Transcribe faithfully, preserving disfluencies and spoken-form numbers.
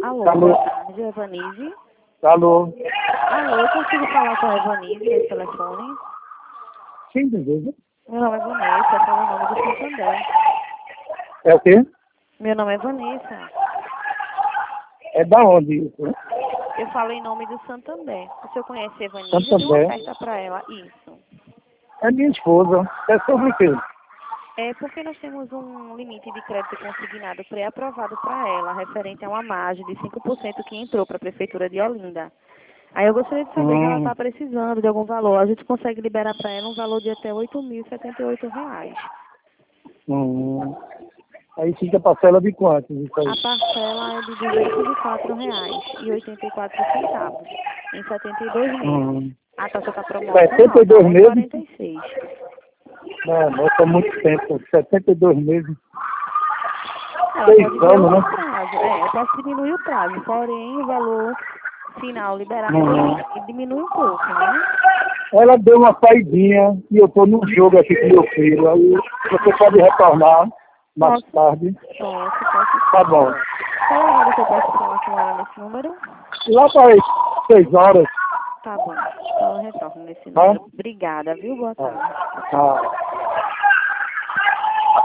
Alô, Alô. boa tarde, Evanise. Alô. Alô, eu consigo falar com a Evanise nesse telefone? Sim, beleza. Meu nome é Vanessa, eu falo em nome do Santander. É o quê? Meu nome é Vanessa. É da onde isso? Né? Eu falo em nome do Santander. O senhor conhece a Evanise? Santander. Eu tenho uma oferta para ela. Isso. É minha esposa. É sobre o quê? É porque nós temos um limite de crédito consignado pré-aprovado para ela, referente a uma margem de cinco por cento que entrou para a Prefeitura de Olinda. Aí eu gostaria de saber se ela Hum, está precisando de algum valor. A gente consegue liberar para ela um valor de até oito mil e setenta e oito reais. hum. Aí fica a parcela de quantos isso aí? A parcela é de duzentos e quatro reais e oitenta e quatro centavos em setenta e dois meses. Hum. A taxa está setenta promocional, e está dois um e meses? quarenta e seis. Não, não é muito tempo. setenta e dois meses. Ela Seis pode ver anos, outro né? prazo. É, eu posso diminuir o prazo, porém o valor final liberado Hum. diminui um pouco, né? Ela deu uma saidinha e eu tô no jogo aqui com meu filho. Aí você pode retornar mais Posso? tarde. Posso, posso Tá sim. bom. Qual é o horário que eu posso falar com ela nesse número? Lá para as seis horas. Tá bom. Então eu retorno nesse Tá? número. Obrigada, viu? Boa Tá. tarde. Tá.